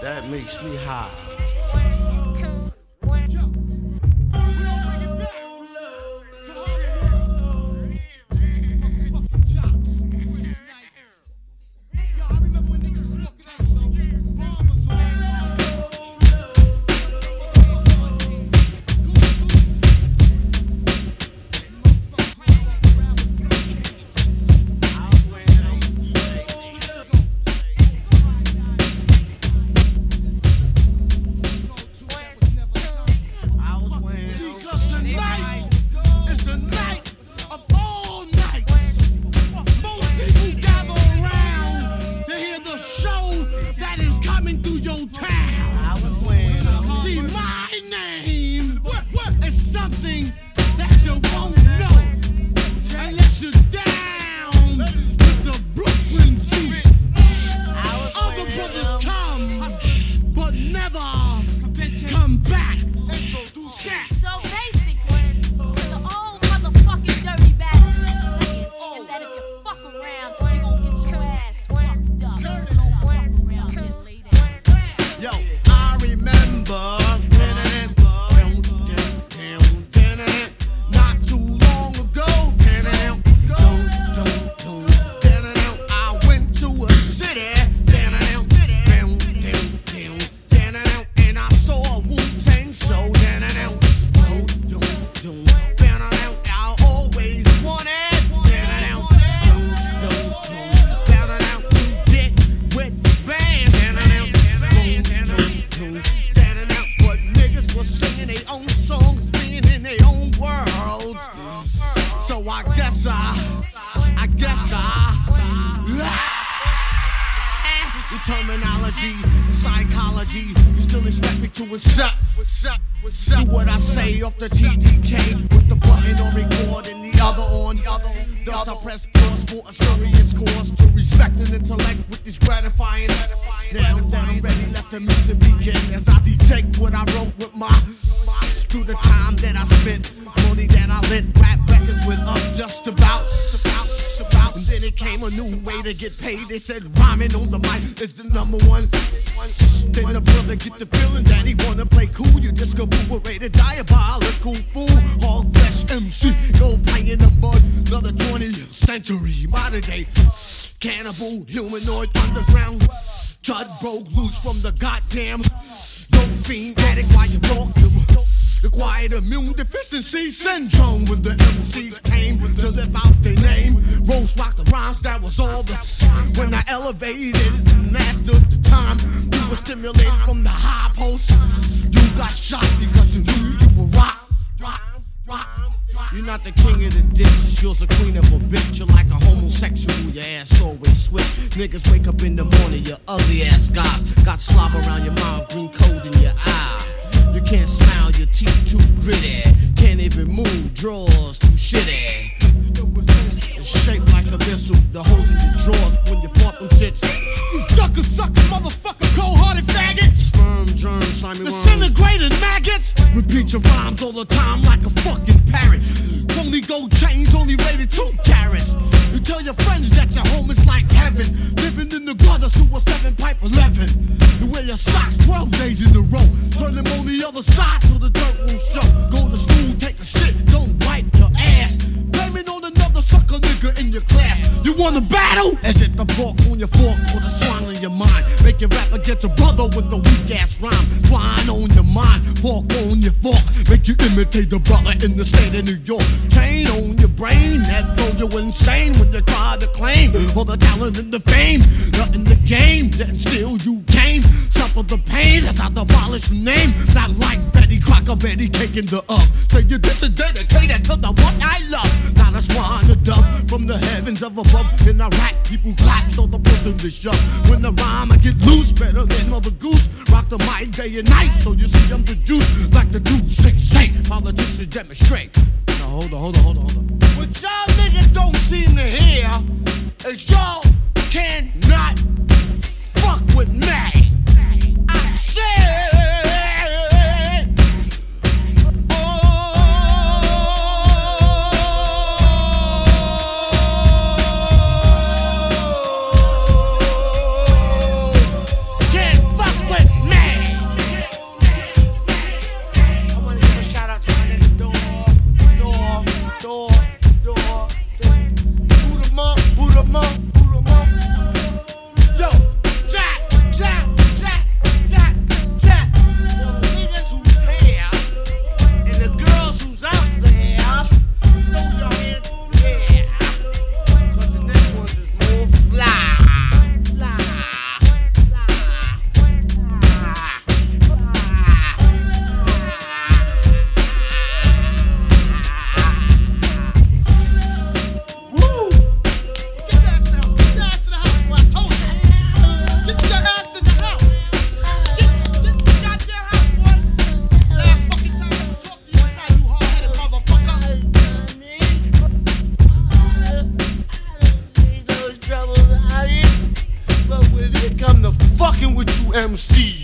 that makes me high. Terminology and psychology, you still expect me to accept. Do what I say off the TDK with the button on record and the other on. Thus I press pause for a serious cause to respect and intellect with this gratifying. Now that I'm ready, let the music begin as I detect what I wrote with my through the time that I spent, money that I lent. Rap records went up just about. And then it came a new way to get paid. They said rhyming on the mic is the number one. Then the brother get the feeling that he wanna play cool. You just corroborated diabolical fool. Hog flesh MC, no playing in the mud. Another 20th century, modern day cannibal, humanoid, underground. Chud broke loose from the goddamn dope fiend addict while you walk through. Acquired immune deficiency syndrome when the MCs came to live out their name. Rose rock the rhymes, that was all the when I elevated and mastered the time. You were stimulated from the high post. You got shot because you knew you were rock. You're not the king of the ditch, you're the queen of a bitch. You're like a homosexual, your ass always switch. Niggas wake up in the morning, your ugly ass guys got slob around your mouth, green coat in your eye. You can't smile, your teeth too gritty. Can't even move, drawers too shitty. It's shaped like a missile, the holes in your drawers when you fought them shits. You ducker, sucker, motherfucker, cold-hearted faggot. Sperm, germ, slimy worms. Disintegrated maggots. Repeat your rhymes all the time like a fucking parrot. Only gold chains, only rated 2 carats. You tell your friends that your home is like heaven. Living in the gutters who was 7 pipe 11. You wear your socks 12 days in a row. Turn them on the other side so the dirt won't show. Go to school, take a shit, don't wipe your ass. Blaming on another sucker nigga in your class. You wanna battle? Is it the fork on your fork or the swine in your mind? Make your rap against a brother with a weak ass rhyme. Swine on your mind, fork on your fork. Make you imitate the brother in the state of New York. Chain on your brain, that drove you insane when you tried to claim all the talent and the fame. Nothing to gain, then still you came. Suffer the pain, that's how to abolish your name. Not like Betty Crocker, Betty caking the up. Say you this is dedicated to the one I love. Not a swan, a dove from the heavens of above. In a rap, people clap, so the person to shove. When the rhyme I get loose, better than Mother Goose. Rock the mic day and night, so you see I'm the juice. Like the 268, politicians demonstrate. Now hold on. What y'all niggas don't seem to hear is y'all cannot fuck with me. I said, can't fuck with me. MC.